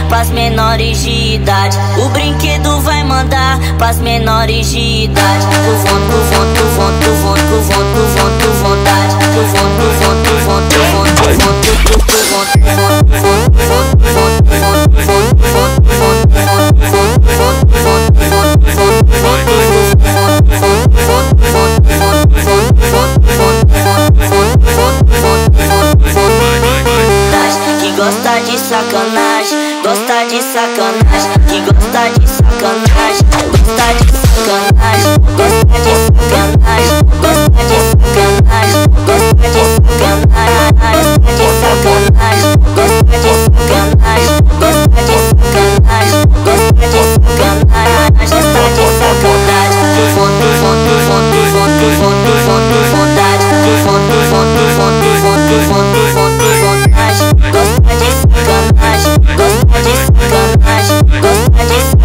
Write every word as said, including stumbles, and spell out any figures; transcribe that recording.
pras menores de idade. O brinquedo vai mandar pras menores de idade. Tu von, tu von, tu von, tu von, tu von, tu von, tu vontade. Tu von, tu von, tu von, tu von, tu von, tu tu tu von, tu von, tu von, tu von, tu von, tu von, tu von, tu von, tu von, tu von, tu von, tu von, tu von, tu von, tu von, tu que gosta de sacanagem, gosta de sacanagem, que gosta de sacanagem, gosta de sacanagem, gosta de sacanagem, gosta de sacanagem, gosta de sacanagem, gosta de sacanagem, gosta de sacanagem, gosta de sacanagem, gosta de sacanagem, gosta de sacanagem. Tu von, tu von, tu von, tu von, tu von, tu von, tu vontade. Tu von, tu von, tu von, tu von, tu von, tu von, tu vontade. Gosta de sacanagem, gosta de sacanagem, gosta de sacanagem.